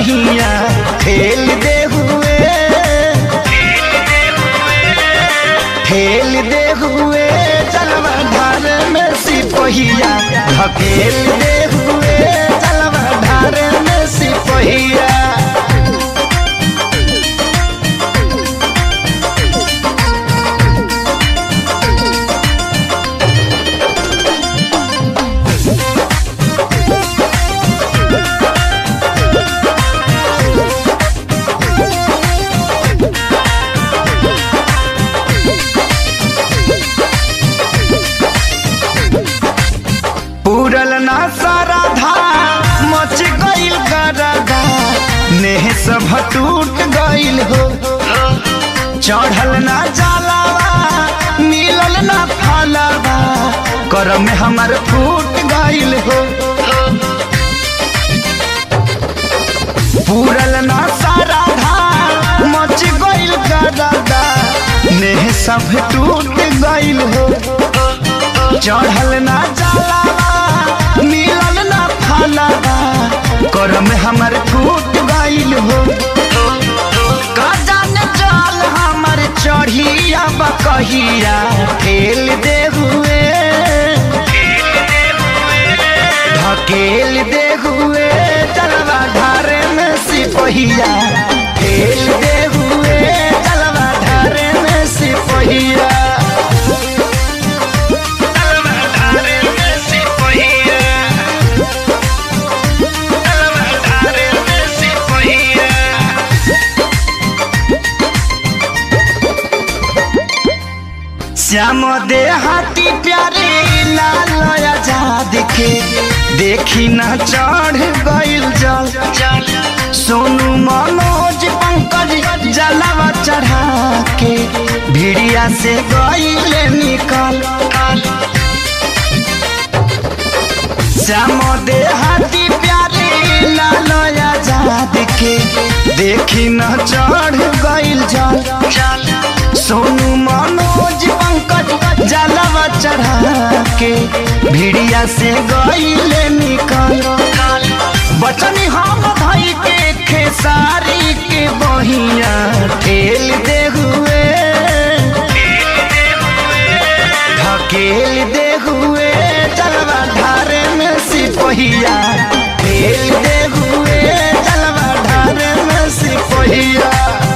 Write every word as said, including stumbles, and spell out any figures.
बहिया ठेल दे हुए ठेल दे हुए जलवा धार में सिपहिया ढकेल दे हुए जलवा धार में सिपहिया। पूरल ना सारा धा मच गईल गरदा नेह सब टूट गईल हो। चढ़ल ना जलावा मिलल ना फलावा करम में हमार फूट गईल हो। पूरल ना सारा धा मच गईल गरदा नेह सब टूट गईल हो। चढ़ल ना जलावा मिलल ना फलावा करम हमर फूट गईल हो। का जाने जल हमर चढ़िया बकहिया ठेल दे हुए ढकेल दे हुए जलवा धारे में सिपहिया ठेल दे हुए जलवा धारे में सिपहिया। श्याम देहाती प्यारे लाल आजाद के देखी न चढ़ गईल जल। सोनू मनोज पंकज जलवा चढ़ा के भिड़िया से गईल निकल। श्याम देहाती प्यारे लाल आजाद के देखी न चढ़ गईल जल। सोनू मनोज पंकज जलवा चढ़ा के भिड़िया से गईल निकल। बचनी हम भाई के खेसारी के बहिया ठेल दे हुए ढकेल दे हुए जलवा धारे में सिपहिया ठेल दे हुए जलवा धारे में सिपहिया।